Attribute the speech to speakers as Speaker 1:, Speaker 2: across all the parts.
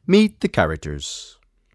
Speaker 1: Meet the characters.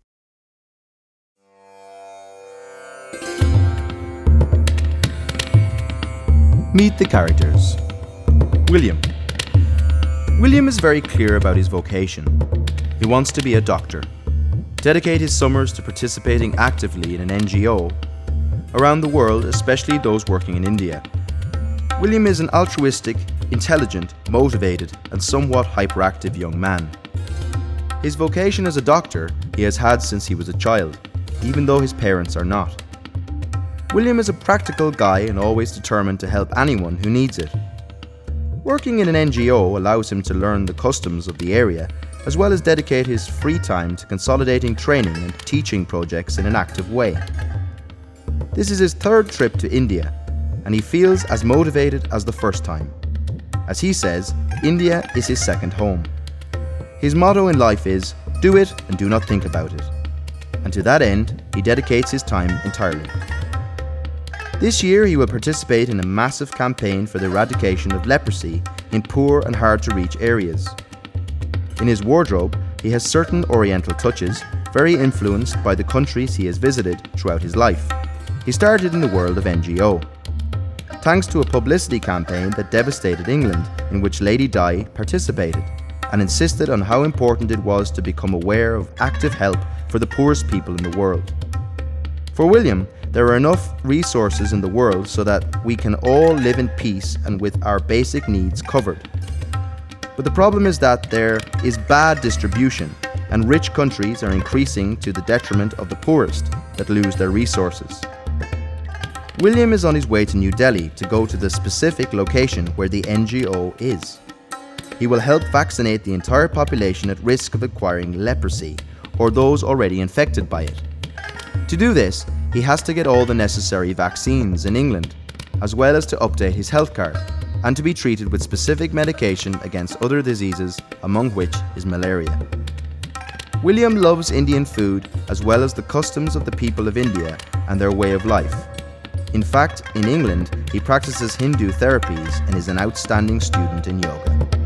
Speaker 1: Meet the characters. William. William is very clear about his vocation. He wants to be a doctor, dedicate his summers to participating actively in an NGO around the world, especially those working in India. William is an altruistic, intelligent, motivated, and somewhat hyperactive young man. His vocation as a doctor he has had since he was a child, even though his parents are not. William is a practical guy and always determined to help anyone who needs it. Working in an NGO allows him to learn the customs of the area, as well as dedicate his free time to consolidating training and teaching projects in an active way. This is his third trip to India, and he feels as motivated as the first time. As he says, India is his second home. His motto in life is, do it and do not think about it. And to that end, he dedicates his time entirely. This year he will participate in a massive campaign for the eradication of leprosy in poor and hard-to-reach areas. In his wardrobe, he has certain Oriental touches, very influenced by the countries he has visited throughout his life. He started in the world of NGO. Thanks to a publicity campaign that devastated England, in which Lady Di participated, and insisted on how important it was to become aware of active help for the poorest people in the world. For William, there are enough resources in the world so that we can all live in peace and with our basic needs covered. But the problem is that there is bad distribution, and rich countries are increasing to the detriment of the poorest that lose their resources. William is on his way to New Delhi to go to the specific location where the NGO is. He will help vaccinate the entire population at risk of acquiring leprosy, or those already infected by it. To do this, he has to get all the necessary vaccines in England, as well as to update his health card, and to be treated with specific medication against other diseases, among which is malaria. William loves Indian food as well as the customs of the people of India and their way of life. In fact, in England, he practices Hindu therapies and is an outstanding student in yoga.